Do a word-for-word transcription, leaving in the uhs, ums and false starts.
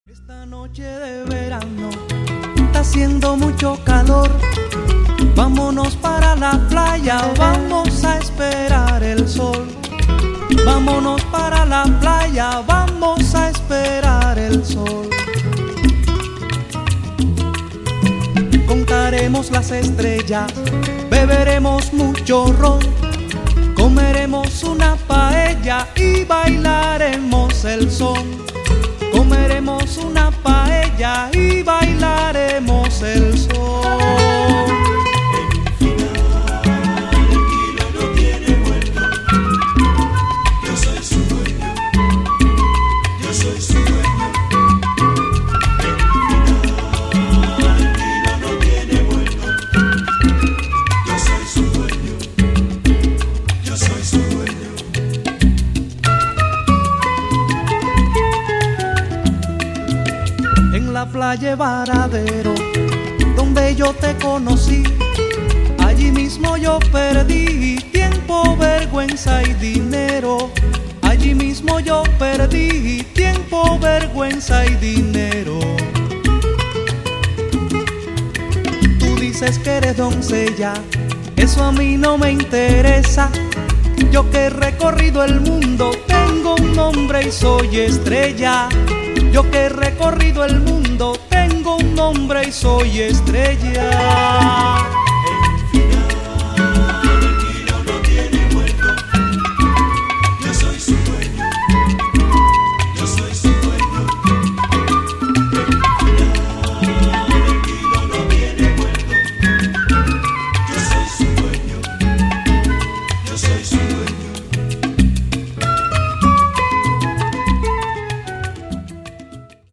Esta noche de verano está haciendo mucho calor. Vámonos para la playa, vamos a esperar el sol. Vámonos para la playa, vamos a esperar el sol. Contaremos las estrellas, beberemos mucho ron, comeremos una paella y bailaremos el son. Comeremos una paella y bailaremos el son. En un final el kilo no tiene vuelto. Yo soy su dueño, yo soy su dueño. En un final el kilo no tiene vuelto. Yo soy su dueño, yo soy su dueño. En la playa Varadero, donde yo te conocí, allí mismo yo perdí tiempo, vergüenza y dinero. Allí mismo yo perdí tiempo, vergüenza y dinero. Tú dices que eres doncella, eso a mí no me interesa. Yo que he recorrido el mundo, tengo un nombre y soy estrella. Yo que he recorrido el mundo, tengo un nombre y soy estrella.